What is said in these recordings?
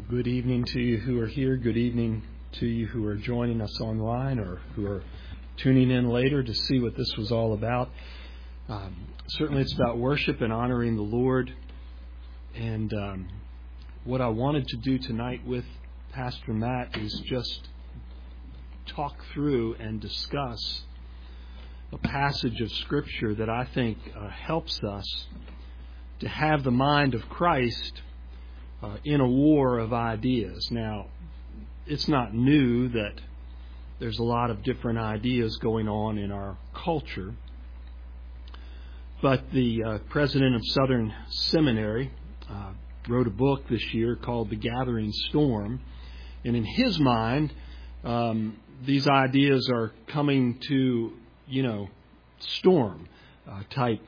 Good evening to you who are here. Good evening to you who are joining us online or who are tuning in later to see what this was all about. Certainly it's about worship and honoring the Lord. And what I wanted to do tonight with Pastor Matt is just talk through and discuss a passage of Scripture that I think helps us to have the mind of Christ in a war of ideas. Now, it's not new that there's a lot of different ideas going on in our culture. But the president of Southern Seminary wrote a book this year called The Gathering Storm. And in his mind, these ideas are coming to, storm type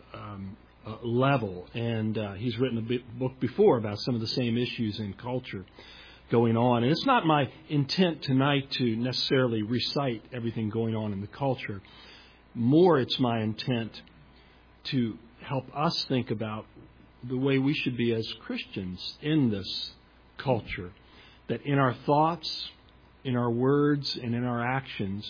level. And he's written a book before about some of the same issues in culture going on. And it's not my intent tonight to necessarily recite everything going on in the culture. More, it's my intent to help us think about the way we should be as Christians in this culture. That in our thoughts, in our words, and in our actions,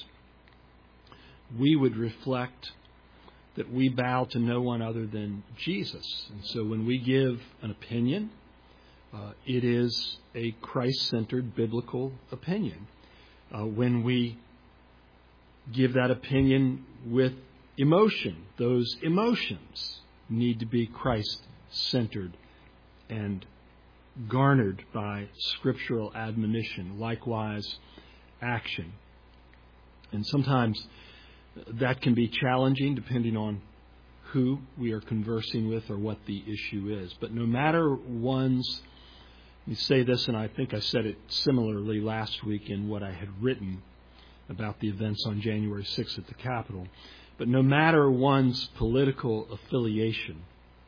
we would reflect that we bow to no one other than Jesus. And so when we give an opinion, it is a Christ-centered biblical opinion. When we give that opinion with emotion, those emotions need to be Christ-centered and garnered by scriptural admonition. Likewise, action. And sometimes that can be challenging depending on who we are conversing with or what the issue is. But no matter one's, let me say this, and I think I said it similarly last week in what I had written about the events on January 6th at the Capitol. But no matter one's political affiliation,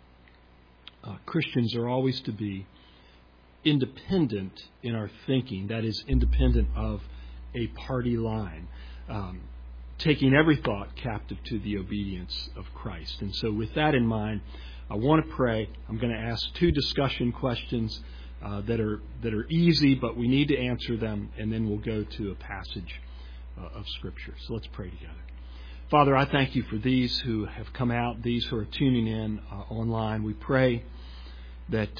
Christians are always to be independent in our thinking. That is, independent of a party line. Taking every thought captive to the obedience of Christ. And so with that in mind, I want to pray. I'm going to ask two discussion questions that are easy, but we need to answer them, and then we'll go to a passage of Scripture. So let's pray together. Father, I thank you for these who have come out, these who are tuning in online. We pray that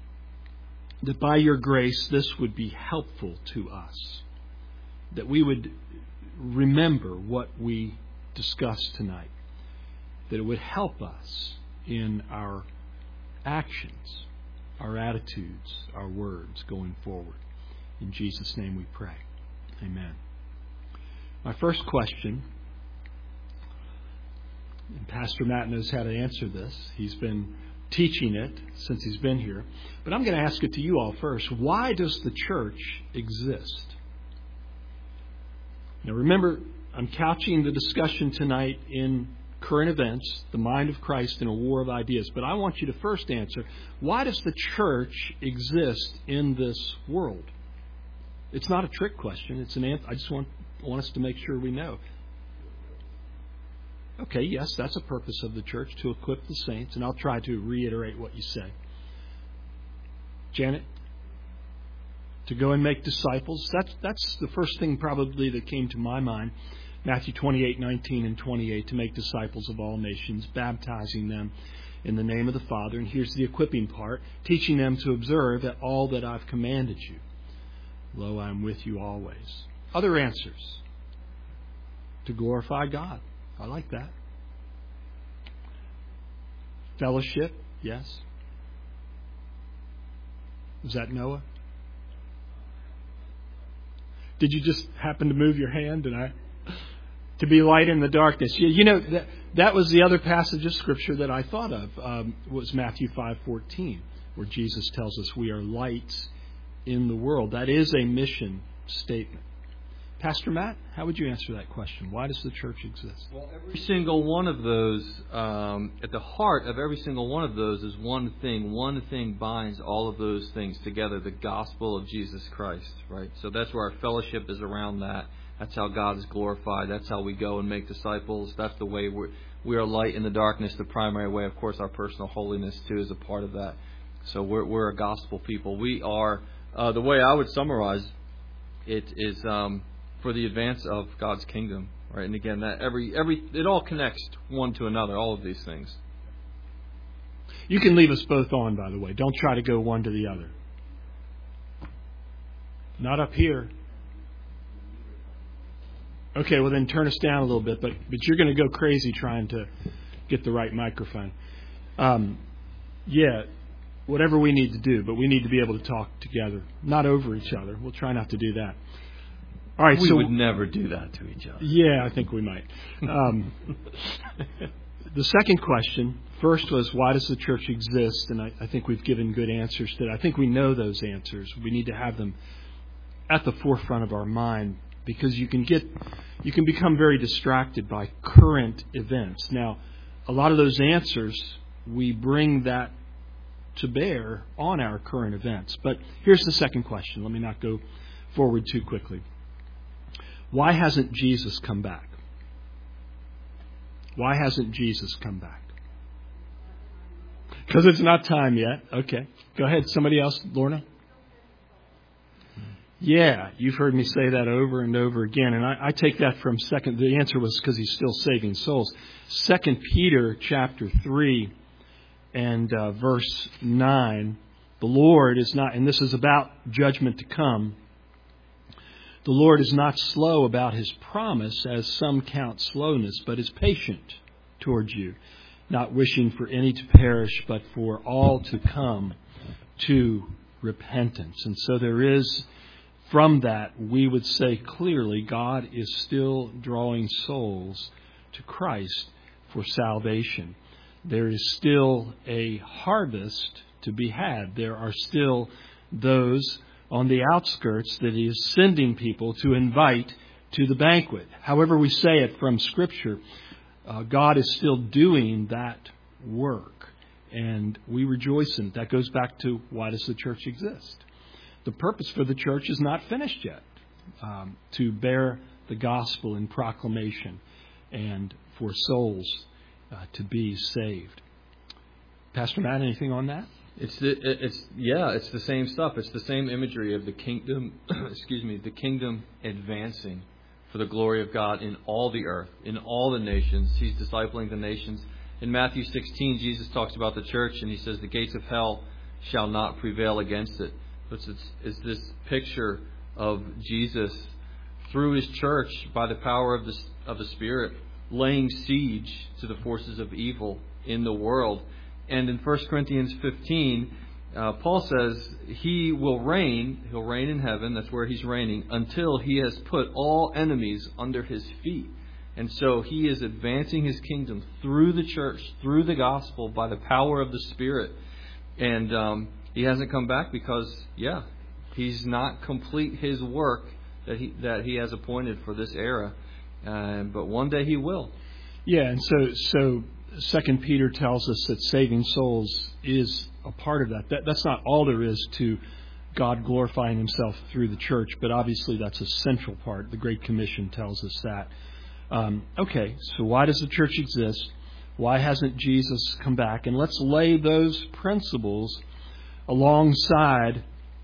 by your grace this would be helpful to us, that we would remember what we discussed tonight, that it would help us in our actions, our attitudes, our words going forward. In Jesus' name we pray. Amen. My first question, and Pastor Matt knows how to answer this. He's been teaching it since he's been here. But I'm going to ask it to you all first. Why does the church exist? Now remember, I'm couching the discussion tonight in current events, the mind of Christ in a war of ideas. But I want you to first answer, why does the church exist in this world? It's not a trick question. It's an answer. I just want us to make sure we know. Okay, yes, that's a purpose of the church, to equip the saints. And I'll try to reiterate what you say. Janet? To go and make disciples. That's the first thing probably that came to my mind. Matthew 28:19 and 28, to make disciples of all nations, baptizing them in the name of the Father. And here's the equipping part, teaching them to observe all that I've commanded you. Lo, I am with you always. Other answers. To glorify God. I like that. Fellowship, yes. Was that Noah? Did you just happen to move your hand? To be light in the darkness. That was the other passage of Scripture that I thought of, was Matthew 5:14, where Jesus tells us we are lights in the world. That is a mission statement. Pastor Matt, how would you answer that question? Why does the church exist? Well, every single one of those, at the heart of every single one of those is one thing. One thing binds all of those things together, the gospel of Jesus Christ, right? So that's where our fellowship is around that. That's how God is glorified. That's how we go and make disciples. That's the way we are light in the darkness, the primary way. Of course, our personal holiness, too, is a part of that. So we're a gospel people. We are The way I would summarize it is for the advance of God's kingdom, right? And again, that it all connects one to another. All of these things. You can leave us both on, by the way. Don't try to go one to the other. Not up here. Okay, well then turn us down a little bit, but you're going to go crazy trying to get the right microphone. Yeah, whatever we need to do, but we need to be able to talk together, not over each other. We'll try not to do that. All right, we would never do that to each other. Yeah, I think we might. The second question, first was, why does the church exist? And I think we've given good answers to that. I think we know those answers. We need to have them at the forefront of our mind, because you can become very distracted by current events. Now, a lot of those answers, we bring that to bear on our current events. But here's the second question. Let me not go forward too quickly. Why hasn't Jesus come back? Why hasn't Jesus come back? Because it's not time yet. Okay. Go ahead. Somebody else, Lorna? Yeah, you've heard me say that over and over again. And I take that from the answer was because he's still saving souls. 2 Peter chapter 3 and verse 9. The Lord is not, and this is about judgment to come. The Lord is not slow about his promise, as some count slowness, but is patient towards you, not wishing for any to perish, but for all to come to repentance. And so there is, from that, we would say clearly, God is still drawing souls to Christ for salvation. There is still a harvest to be had. There are still those on the outskirts that he is sending people to invite to the banquet. However we say it from Scripture, God is still doing that work. And we rejoice in it. That goes back to, why does the church exist? The purpose for the church is not finished yet. To bear the gospel in proclamation and for souls to be saved. Pastor Matt, anything on that? It's the same stuff. It's the same imagery of the kingdom, the kingdom advancing for the glory of God in all the earth, in all the nations. He's discipling the nations. In Matthew 16, Jesus talks about the church, and he says, the gates of hell shall not prevail against it. It's this picture of Jesus through his church, by the power of the Spirit, laying siege to the forces of evil in the world. And in 1 Corinthians 15, Paul says he will reign. He'll reign in heaven. That's where he's reigning until he has put all enemies under his feet. And so he is advancing his kingdom through the church, through the gospel, by the power of the Spirit. And he hasn't come back because, he's not complete his work that he has appointed for this era. But one day he will. Yeah, and so 2 Peter tells us that saving souls is a part of that. That's not all there is to God glorifying himself through the church, but obviously that's a central part. The Great Commission tells us that. Okay, so why does the church exist? Why hasn't Jesus come back? And let's lay those principles alongside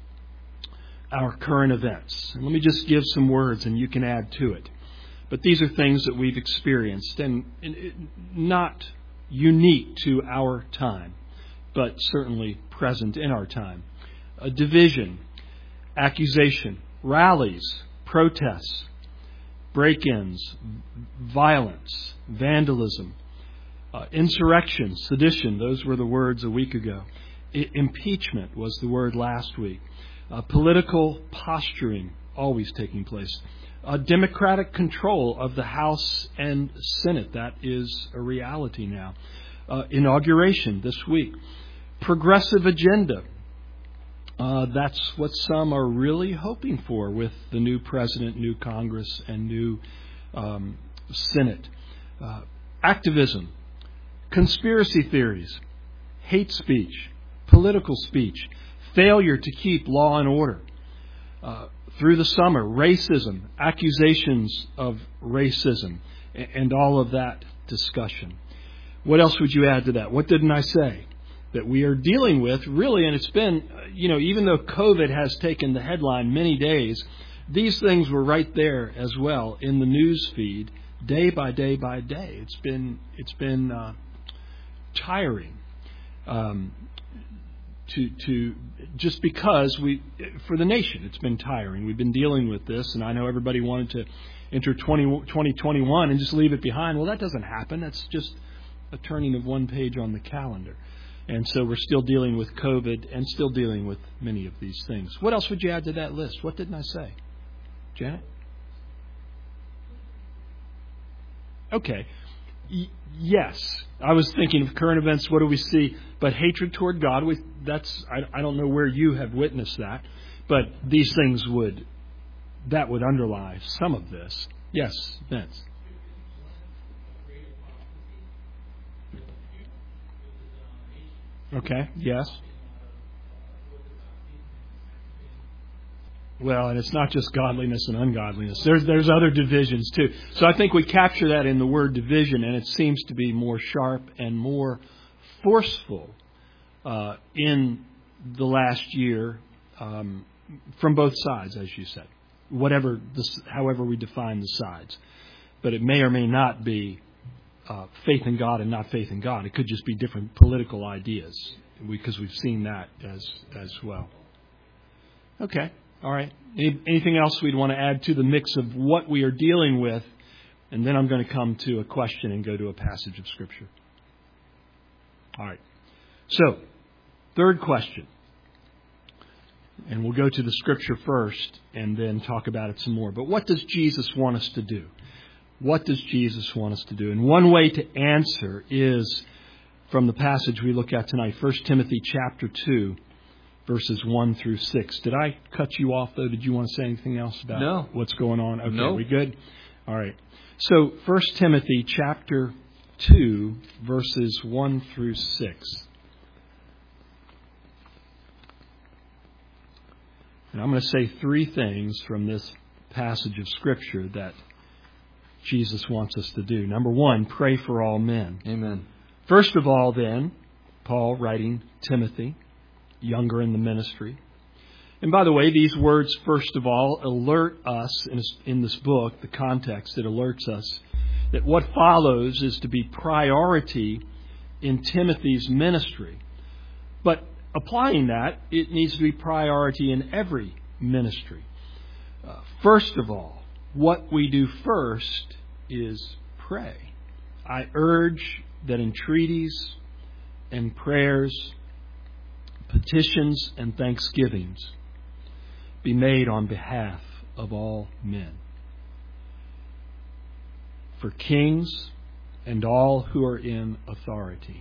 our current events. And let me just give some words and you can add to it. But these are things that we've experienced and not unique to our time, but certainly present in our time. A division, accusation, rallies, protests, break-ins, violence, vandalism, insurrection, sedition. Those were the words a week ago. Impeachment was the word last week. Political posturing, always taking place. Democratic control of the House and Senate. That is a reality now. Inauguration this week. Progressive agenda. That's what some are really hoping for with the new president, new Congress, and new Senate. Activism. Conspiracy theories. Hate speech. Political speech. Failure to keep law and order. Through the summer, racism, accusations of racism, and all of that discussion. What else would you add to that? What didn't I say? that we are dealing with, really, and it's been, even though COVID has taken the headline many days, these things were right there as well in the news feed, day by day by day. It's been tiring to just because for the nation, it's been tiring. We've been dealing with this, and I know everybody wanted to enter 2021 and just leave it behind. Well, that doesn't happen. That's just a turning of one page on the calendar. And so we're still dealing with COVID and still dealing with many of these things. What else would you add to that list? What didn't I say? Janet? Okay. Yes. I was thinking of current events. What do we see? But hatred toward God, I don't know where you have witnessed that, but these things would underlie some of this. Yes, Vince. Okay, yes. Well, and it's not just godliness and ungodliness. There's other divisions too. So I think we capture that in the word division, and it seems to be more sharp and more forceful in the last year from both sides, as you said. However we define the sides. But it may or may not be faith in God and not faith in God. It could just be different political ideas, because we've seen that as well. Okay. All right. Anything else we'd want to add to the mix of what we are dealing with? And then I'm going to come to a question and go to a passage of Scripture. All right. So, third question. And we'll go to the Scripture first and then talk about it some more. But what does Jesus want us to do? What does Jesus want us to do? And one way to answer is from the passage we look at tonight, 1 Timothy chapter 2. Verses 1 through 6. Did I cut you off, though? Did you want to say anything else about what's going on? Okay, no. We good? All right. So, 1 Timothy chapter 2, verses 1 through 6. And I'm going to say three things from this passage of Scripture that Jesus wants us to do. Number one, pray for all men. Amen. First of all, then, Paul writing Timothy, younger in the ministry. And by the way, these words, first of all, alert us in this book, the context, it alerts us that what follows is to be priority in Timothy's ministry. But applying that, it needs to be priority in every ministry. First of all, what we do first is pray. I urge that entreaties and prayers, petitions and thanksgivings be made on behalf of all men, for kings and all who are in authority.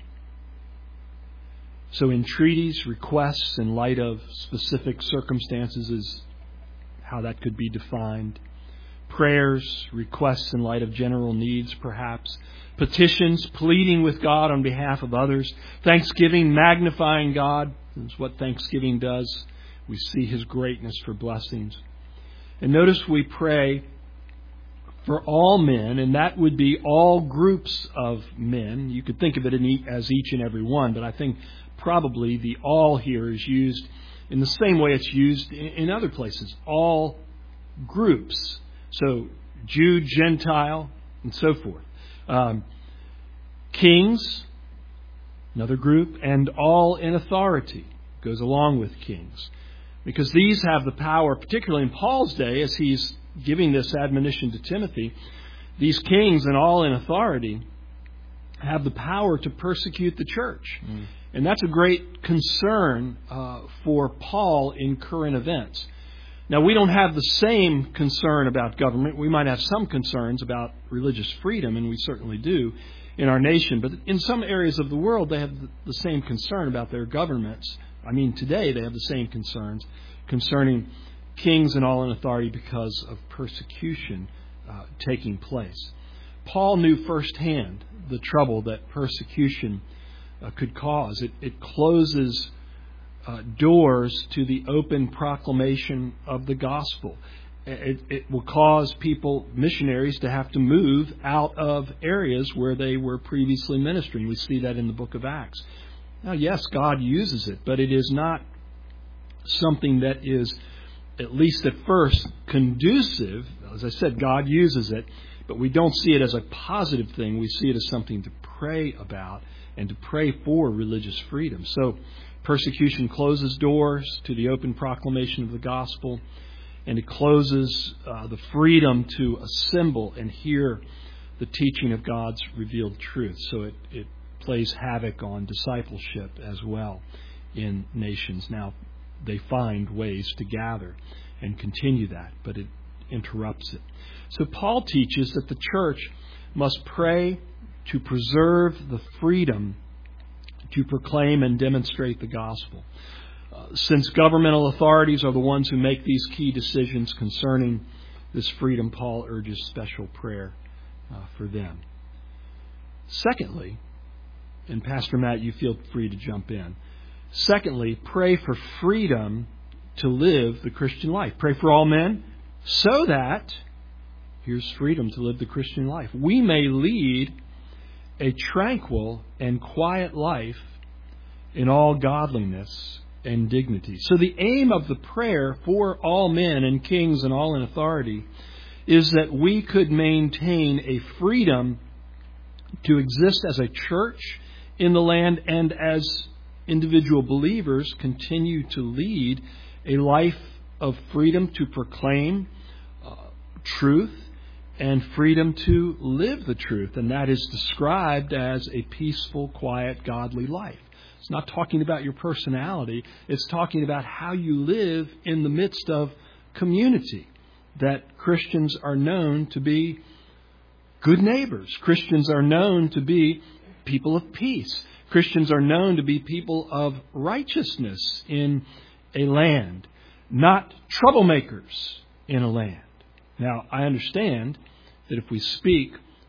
So entreaties, requests in light of specific circumstances is how that could be defined. Prayers, requests in light of general needs, perhaps. Petitions, pleading with God on behalf of others. Thanksgiving, magnifying God. That's what thanksgiving does. We see His greatness for blessings. And notice we pray for all men, and that would be all groups of men. You could think of it as each and every one, but I think probably the all here is used in the same way it's used in other places. All groups. So Jew, Gentile, and so forth. Kings, another group, and all in authority goes along with kings. Because these have the power, particularly in Paul's day, as he's giving this admonition to Timothy, these kings and all in authority have the power to persecute the church. And that's a great concern for Paul in current events. Now, we don't have the same concern about government. We might have some concerns about religious freedom, and we certainly do in our nation. But in some areas of the world, they have the same concern about their governments. I mean, today they have the same concerns concerning kings and all in authority because of persecution taking place. Paul knew firsthand the trouble that persecution could cause. It closes doors to the open proclamation of the gospel. It will cause people, missionaries, to have to move out of areas where they were previously ministering. We see that in the book of Acts. Now, yes, God uses it, but it is not something that is, at least at first, conducive. As I said, God uses it, but we don't see it as a positive thing. We see it as something to pray about and to pray for religious freedom. So persecution closes doors to the open proclamation of the gospel, and it closes the freedom to assemble and hear the teaching of God's revealed truth. So it plays havoc on discipleship as well in nations. Now, they find ways to gather and continue that, but it interrupts it. So Paul teaches that the church must pray to preserve the freedom to proclaim and demonstrate the gospel. Since governmental authorities are the ones who make these key decisions concerning this freedom, Paul urges special prayer for them. Secondly, and Pastor Matt, you feel free to jump in. Secondly, pray for freedom to live the Christian life. Pray for all men so that, here's freedom to live the Christian life, we may lead a tranquil and quiet life in all godliness and dignity. So the aim of the prayer for all men and kings and all in authority is that we could maintain a freedom to exist as a church in the land and as individual believers continue to lead a life of freedom to proclaim truth and freedom to live the truth. And that is described as a peaceful, quiet, godly life. It's not talking about your personality. It's talking about how you live in the midst of community. That Christians are known to be good neighbors. Christians are known to be people of peace. Christians are known to be people of righteousness in a land, not troublemakers in a land. Now, I understand that if we speak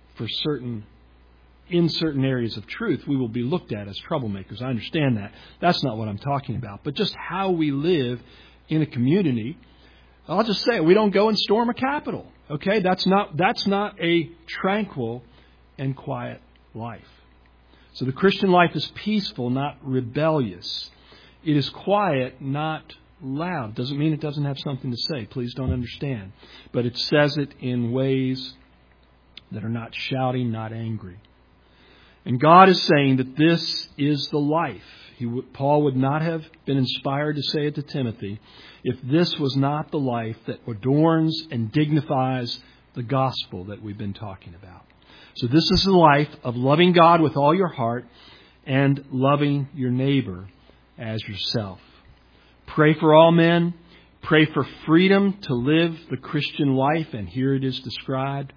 in certain areas of truth, we will be looked at as troublemakers. I understand that. That's not what I'm talking about. But just how we live in a community, I'll just say we don't go and storm a capitol. Okay? That's not a tranquil and quiet life. So the Christian life is peaceful, not rebellious. It is quiet, not loud. Doesn't mean it doesn't have something to say. Please don't understand. But it says it in ways that are not shouting, not angry. And God is saying that this is the life. Paul would not have been inspired to say it to Timothy if this was not the life that adorns and dignifies the gospel that we've been talking about. So this is the life of loving God with all your heart and loving your neighbor as yourself. Pray for all men. Pray for freedom to live the Christian life, and here it is described.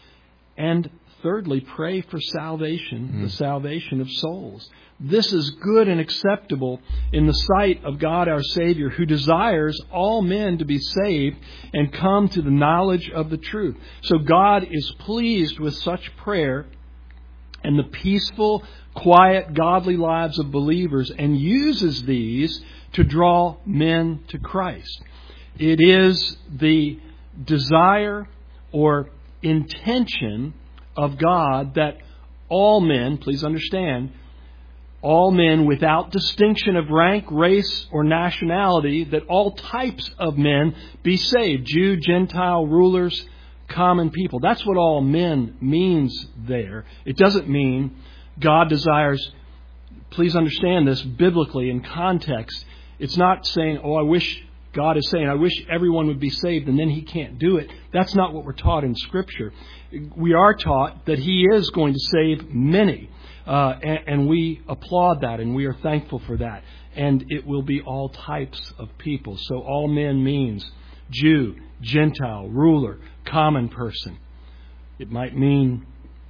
And thirdly, pray for salvation, the salvation of souls. This is good and acceptable in the sight of God our Savior, who desires all men to be saved and come to the knowledge of the truth. So God is pleased with such prayer and the peaceful, quiet, godly lives of believers, and uses these to draw men to Christ. It is the desire or intention of God that all men, please understand, all men without distinction of rank, race, or nationality, that all types of men be saved. Jew, Gentile, rulers, common people. That's what all men means there. It doesn't mean God desires, please understand this biblically in context. It's not saying, God is saying, I wish everyone would be saved, and then He can't do it. That's not what we're taught in Scripture. We are taught that He is going to save many. And we applaud that, and we are thankful for that. And it will be all types of people. So all men means Jew, Gentile, ruler, common person. It might mean,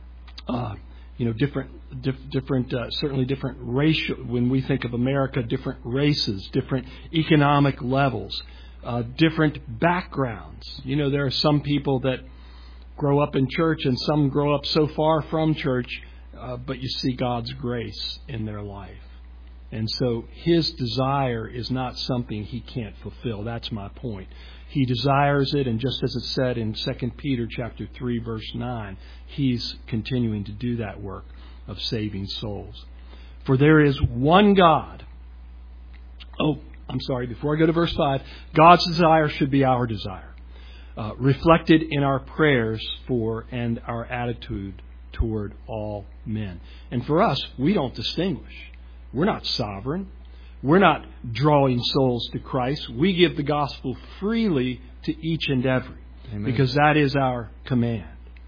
different, certainly different racial. When we think of America, different races, different economic levels, different backgrounds. There are some people that grow up in church, and some grow up so far from church. But you see God's grace in their life. And so His desire is not something He can't fulfill. That's my point. He desires it, and just as it said in 2 Peter chapter 3, verse 9, He's continuing to do that work of saving souls. For there is one God. Oh, I'm sorry, before I go to verse 5, God's desire should be our desire, reflected in our prayers for and our attitude toward all men. And for us, we don't distinguish. We're not sovereign. We're not drawing souls to Christ. We give the gospel freely to each and every, Amen. Because that is our command.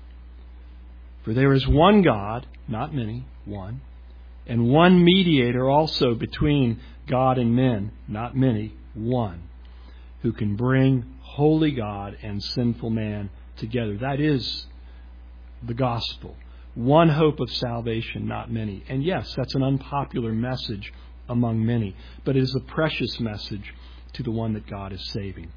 For there is one God, not many, one, and one mediator also between God and men, not many, one, who can bring holy God and sinful man together. That is the gospel. One hope of salvation, not many. And yes, that's an unpopular message among many, but it is a precious message to the one that God is saving.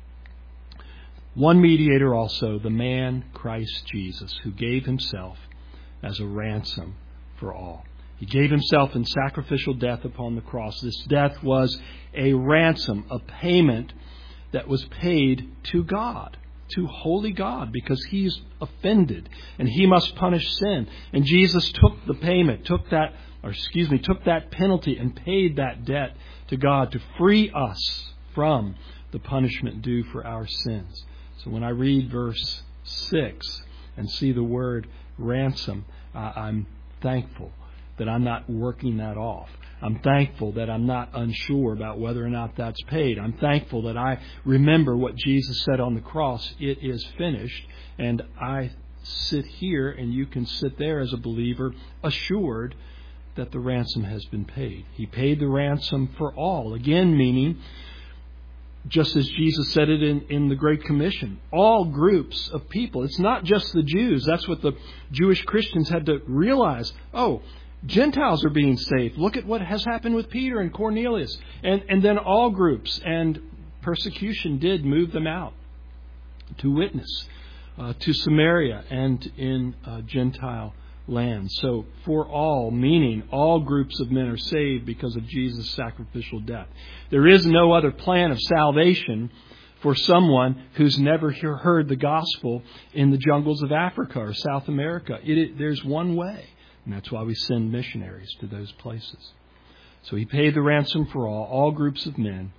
One mediator also, the man Christ Jesus, who gave himself as a ransom for all. He gave himself in sacrificial death upon the cross. This death was a ransom, a payment that was paid to God, to holy God, because He's offended and He must punish sin. And Jesus took the payment, took that penalty and paid that debt to God to free us from the punishment due for our sins. So when I read verse 6 and see the word ransom, I'm thankful that I'm not working that off. I'm thankful that I'm not unsure about whether or not that's paid. I'm thankful that I remember what Jesus said on the cross, it is finished, and I sit here and you can sit there as a believer assured that the ransom has been paid. He paid the ransom for all. Again, meaning, just as Jesus said it in the Great Commission, all groups of people. It's not just the Jews. That's what the Jewish Christians had to realize. Oh, Gentiles are being saved. Look at what has happened with Peter and Cornelius. And then all groups. And persecution did move them out to witness to Samaria and in Gentile land. So for all, meaning all groups of men are saved because of Jesus' sacrificial death. There is no other plan of salvation for someone who's never heard the gospel in the jungles of Africa or South America. There's one way, and that's why we send missionaries to those places. So He paid the ransom for all groups of men,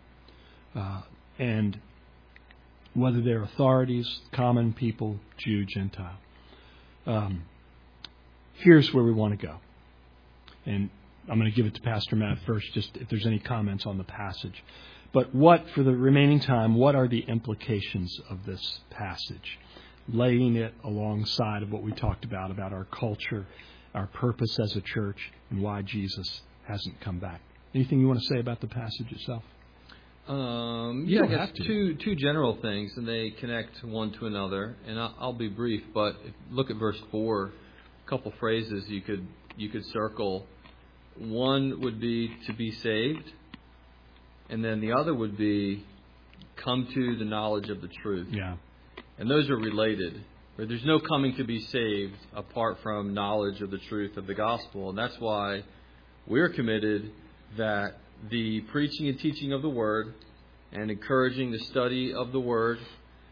and whether they're authorities, common people, Jew, Gentile. Here's where we want to go. And I'm going to give it to Pastor Matt first, just if there's any comments on the passage. But for the remaining time, what are the implications of this passage? Laying it alongside of what we talked about our culture, our purpose as a church, and why Jesus hasn't come back. Anything you want to say about the passage itself? I guess two general things, and they connect one to another. And I'll be brief, but look at verse 4. Couple phrases you could circle. One would be to be saved, and then the other would be come to the knowledge of the truth. Yeah. And those are related. There's no coming to be saved apart from knowledge of the truth of the gospel. And that's why we're committed that the preaching and teaching of the Word and encouraging the study of the Word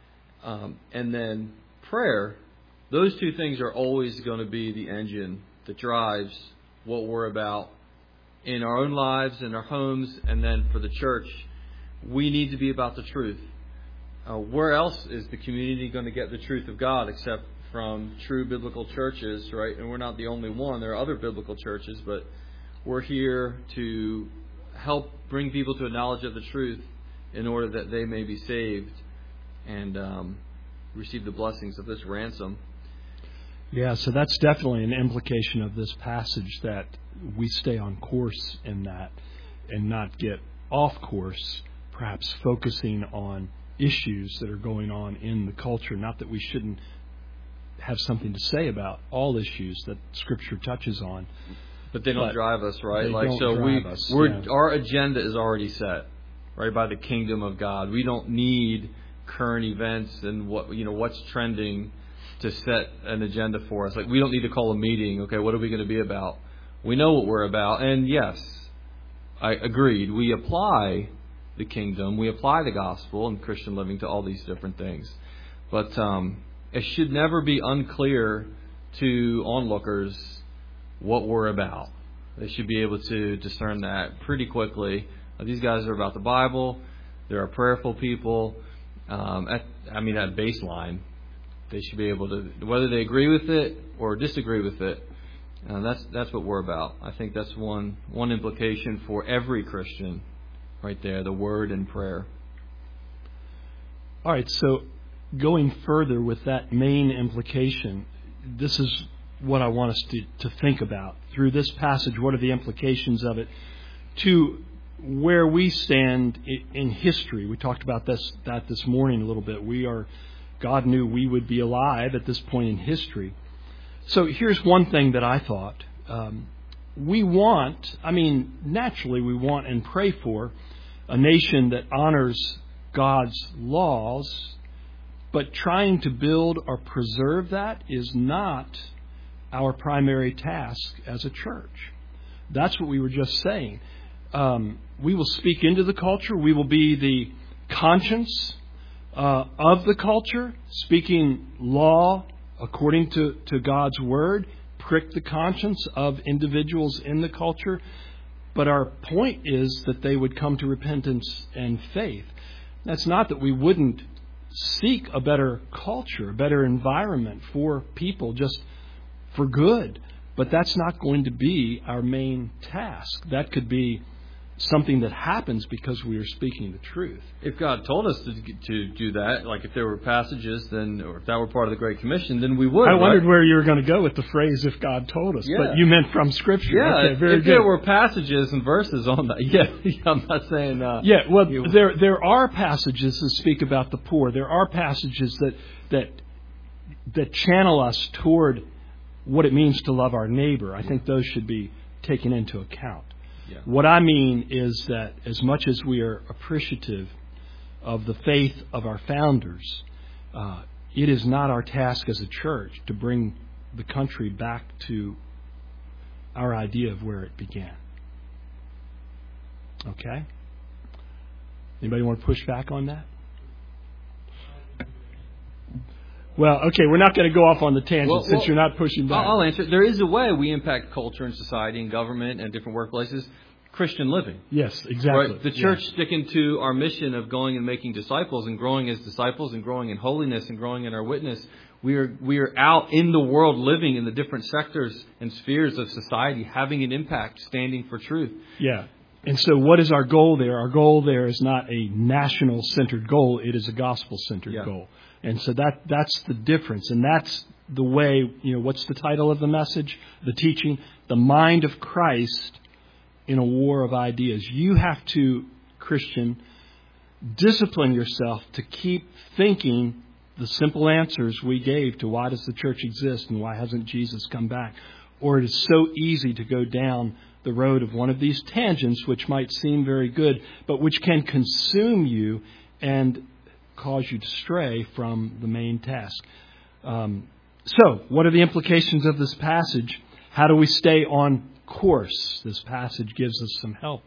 and then prayer, those two things are always going to be the engine that drives what we're about in our own lives, in our homes, and then for the church. We need to be about the truth. Where else is the community going to get the truth of God except from true biblical churches, right? And we're not the only one. There are other biblical churches, but we're here to help bring people to a knowledge of the truth in order that they may be saved and receive the blessings of this ransom. Yeah, so that's definitely an implication of this passage, that we stay on course in that and not get off course, perhaps focusing on issues that are going on in the culture. Not that we shouldn't have something to say about all issues that Scripture touches on. But they don't drive us, right? Our agenda is already set, right, by the kingdom of God. We don't need current events and what's trending to set an agenda for us. Like, we don't need to call a meeting. Okay, what are we going to be about? We know what we're about. And yes, I agreed. We apply the kingdom. We apply the gospel and Christian living to all these different things. But it should never be unclear to onlookers what we're about. They should be able to discern that pretty quickly. These guys are about the Bible. They're a prayerful people. At baseline, they should be able to, whether they agree with it or disagree with it. That's what we're about. I think that's one implication for every Christian, right there, the Word and prayer. All right, so going further with that main implication, this is what I want us to think about. Through this passage, what are the implications of it to where we stand in history? We talked about that this morning a little bit. God knew we would be alive at this point in history. So here's one thing that I thought. Naturally we want and pray for a nation that honors God's laws, but trying to build or preserve that is not our primary task as a church. That's what we were just saying. We will speak into the culture. We will be the conscience of the culture, speaking law according to God's Word, prick the conscience of individuals in the culture. But our point is that they would come to repentance and faith. That's not that we wouldn't seek a better culture, a better environment for people just for good. But that's not going to be our main task. That could be something that happens because we are speaking the truth. If God told us to do that, like if there were passages, then, or if that were part of the Great Commission, then we would. I wondered where you were going to go with the phrase "if God told us," but you meant from Scripture. Yeah, okay, very if good. There were passages and verses on that. Yeah, I'm not saying. There are passages that speak about the poor. There are passages that channel us toward what it means to love our neighbor. I think those should be taken into account. Yeah. What I mean is that as much as we are appreciative of the faith of our founders, it is not our task as a church to bring the country back to our idea of where it began. Okay? Anybody want to push back on that? Well, okay, we're not going to go off on the tangent since you're not pushing back. I'll answer. There is a way we impact culture and society and government and different workplaces. Christian living. Yes, exactly. Right? The church sticking to our mission of going and making disciples and growing as disciples and growing in holiness and growing in our witness. We are out in the world living in the different sectors and spheres of society, having an impact, standing for truth. Yeah. And so what is our goal there? Our goal there is not a national-centered goal. It is a gospel-centered goal. And so that's the difference. And that's the way, what's the title of the message? The teaching? The mind of Christ in a war of ideas. You have to, Christian, discipline yourself to keep thinking the simple answers we gave to why does the church exist and why hasn't Jesus come back? Or it is so easy to go down the road of one of these tangents which might seem very good, but which can consume you and cause you to stray from the main task. So, what are the implications of this passage? How do we stay on course? This passage gives us some help.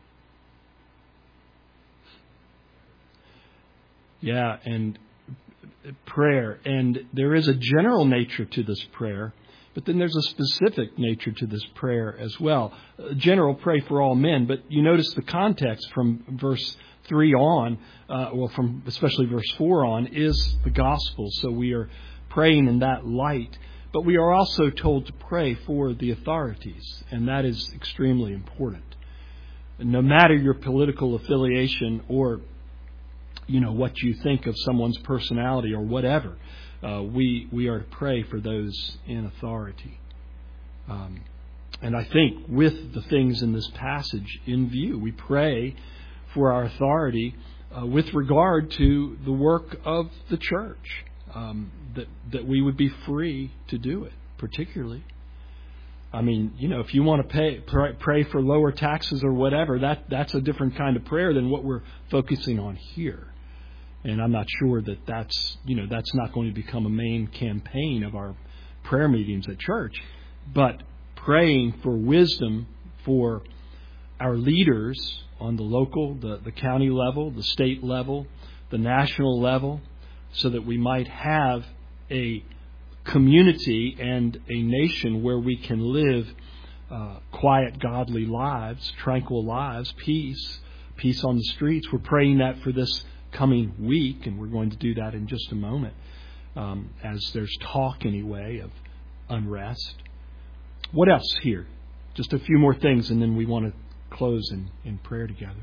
Yeah, and prayer. And there is a general nature to this prayer, but then there's a specific nature to this prayer as well. General, pray for all men, but you notice the context from verse 3 on, from especially verse 4 on, is the gospel. So we are praying in that light. But we are also told to pray for the authorities, and that is extremely important. No matter your political affiliation or, what you think of someone's personality or whatever, we are to pray for those in authority. And I think with the things in this passage in view, we pray for our authority with regard to the work of the church, that we would be free to do it, particularly. I mean, if you want to pray for lower taxes or whatever, that's a different kind of prayer than what we're focusing on here. And I'm not sure that that's not going to become a main campaign of our prayer meetings at church. But praying for wisdom for our leaders on the local, the county level, the state level, the national level, so that we might have a community and a nation where we can live quiet, godly lives, tranquil lives, peace on the streets. We're praying that for this coming week, and we're going to do that in just a moment, as there's talk anyway of unrest. What else here? Just a few more things, and then we want to close in prayer together.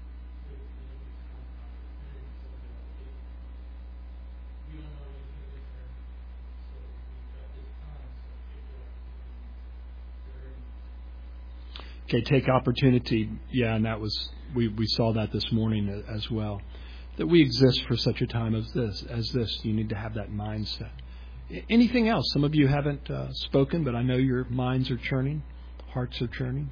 Okay, take opportunity. Yeah, and that was we saw that this morning as well. That we exist for such a time as this. You need to have that mindset. Anything else? Some of you haven't spoken, but I know your minds are churning, hearts are churning.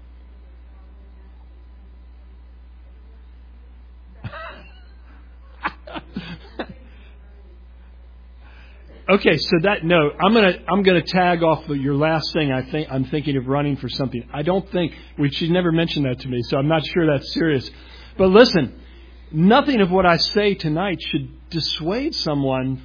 Okay, so I'm gonna tag off your last thing. I'm thinking of running for something. I don't think she never mentioned that to me, so I'm not sure that's serious. But listen, nothing of what I say tonight should dissuade someone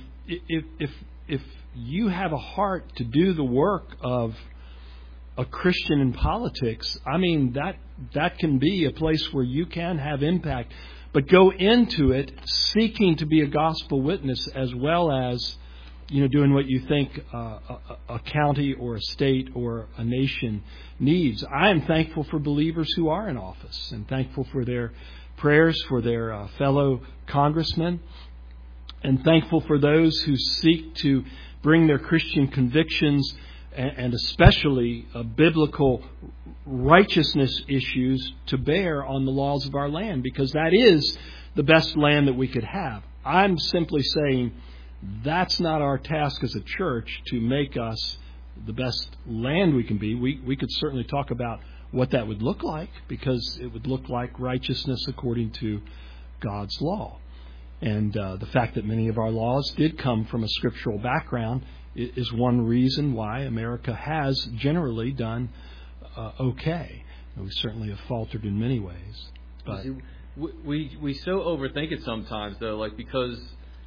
if you have a heart to do the work of a Christian in politics. I mean, that can be a place where you can have impact, but go into it seeking to be a gospel witness as well as doing what you think a county or a state or a nation needs. I am thankful for believers who are in office and thankful for their prayers for their fellow congressmen, and thankful for those who seek to bring their Christian convictions and especially biblical righteousness issues to bear on the laws of our land, because that is the best land that we could have. I'm simply saying that's not our task as a church to make us the best land we can be. We could certainly talk about what that would look like, because it would look like righteousness according to God's law. And the fact that many of our laws did come from a scriptural background is one reason why America has generally done okay. We certainly have faltered in many ways. But we so overthink it sometimes, though, because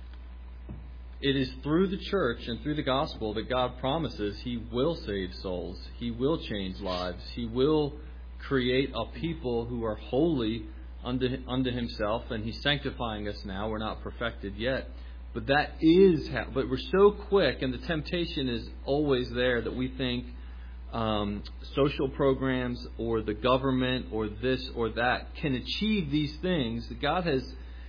it is through the church and through the gospel that God promises He will save souls. He will change lives. He will create a people who are holy unto Himself, and He's sanctifying us now. We're not perfected yet. But that is how. But we're so quick, and the temptation is always there that we think social programs or the government or this or that can achieve these things that God has.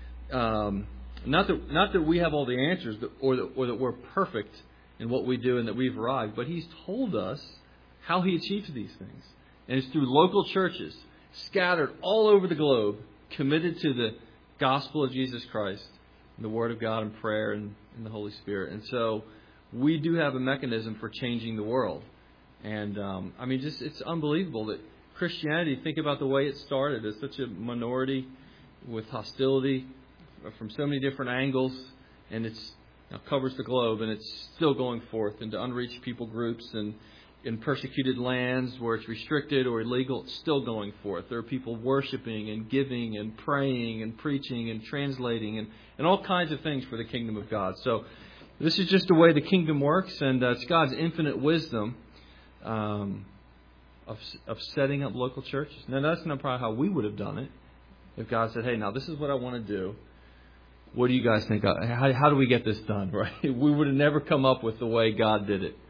Not that we have all the answers, or that we're perfect in what we do and that we've arrived, but He's told us how He achieves these things. And it's through local churches scattered all over the globe, committed to the gospel of Jesus Christ, and the Word of God and prayer and the Holy Spirit. And so we do have a mechanism for changing the world. And it's unbelievable that Christianity, think about the way it started as such a minority with hostility from so many different angles, and it covers the globe, and it's still going forth into unreached people groups and in persecuted lands where it's restricted or illegal. It's still going forth. There are people worshiping and giving and praying and preaching and translating and all kinds of things for the kingdom of God. So this is just the way the kingdom works, and it's God's infinite wisdom of setting up local churches. Now, that's not probably how we would have done it. If God said, hey, now this is what I want to do. What do you guys think? How do we get this done? Right? We would have never come up with the way God did it.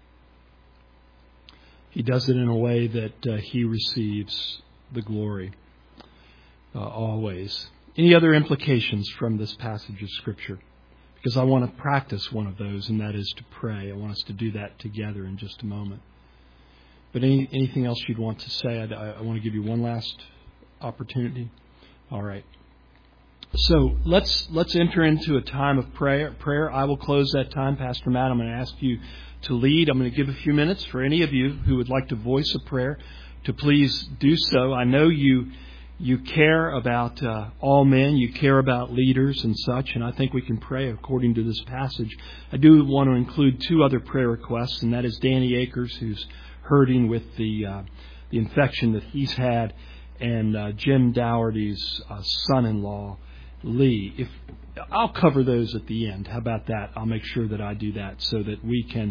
He does it in a way that He receives the glory always. Any other implications from this passage of Scripture? Because I want to practice one of those, and that is to pray. I want us to do that together in just a moment. But anything else you'd want to say? I want to give you one last opportunity. All right. So let's enter into a time of prayer. I will close that time. Pastor Matt, I'm going to ask you to lead. I'm going to give a few minutes for any of you who would like to voice a prayer to please do so. I know you care about all men. You care about leaders and such, and I think we can pray according to this passage. I do want to include two other prayer requests, and that is Danny Akers, who's hurting with the infection that he's had, and Jim Dougherty's son-in-law, Lee. I'll cover those at the end. How about that? I'll make sure that I do that so that we can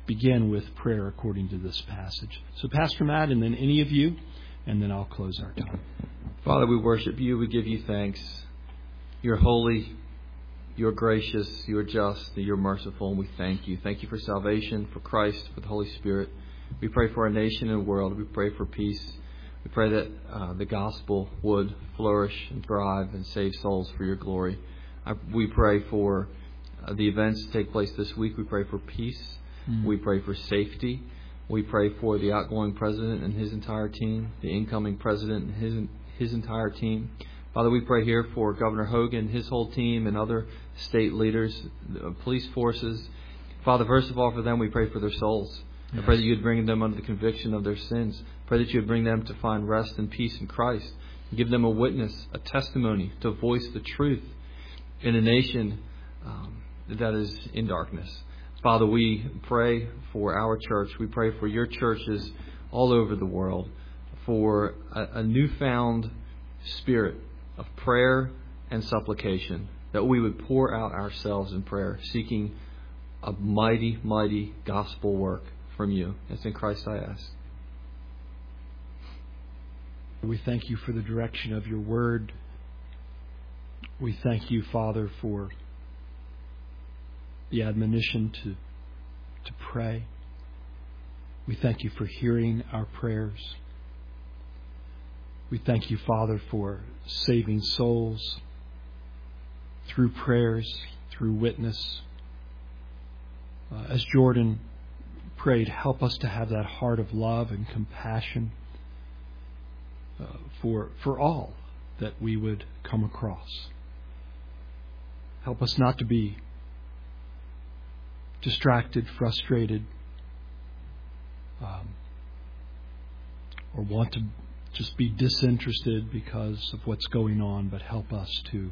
begin with prayer according to this passage. So Pastor Matt, and then any of you, and then I'll close our time. Father, we worship you. We give you thanks. You're holy. You're gracious. You're just. You're merciful. And we thank you. Thank you for salvation, for Christ, for the Holy Spirit. We pray for our nation and world. We pray for peace. We pray that the gospel would flourish and thrive and save souls for your glory. We pray for the events that take place this week. We pray for peace. We pray for safety. We pray for the outgoing president and his entire team, the incoming president and his entire team. Father, we pray here for Governor Hogan, his whole team, and other state leaders, police forces. Father, first of all, for them, we pray for their souls. I pray that you would bring them under the conviction of their sins. Pray that you would bring them to find rest and peace in Christ. Give them a witness, a testimony, to voice the truth in a nation that is in darkness. Father, we pray for our church. We pray for your churches all over the world, for a newfound spirit of prayer and supplication, that we would pour out ourselves in prayer, seeking a mighty, mighty gospel work from you. It's in Christ I ask. We thank you for the direction of your word. We thank you, Father, for the admonition to pray. We thank you for hearing our prayers. We thank you, Father, for saving souls through prayers, through witness. As Jordan prayed, help us to have that heart of love and compassion for all that we would come across. Help us not to be distracted, frustrated, or want to just be disinterested because of what's going on, but help us to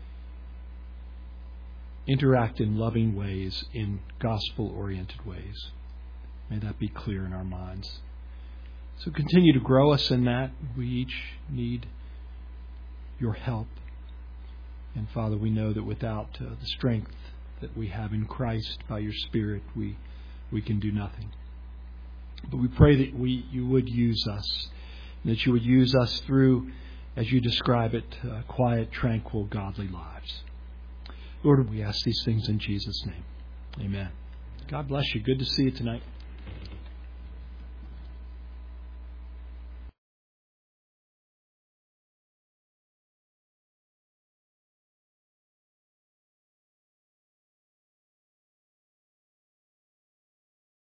interact in loving ways, in gospel-oriented ways. May that be clear in our minds. So continue to grow us in that. We each need your help. And Father, we know that without the strength that we have in Christ by your Spirit, we can do nothing. But we pray that you would use us, and that you would use us through, as you describe it, quiet, tranquil, godly lives. Lord, we ask these things in Jesus' name. Amen. God bless you. Good to see you tonight.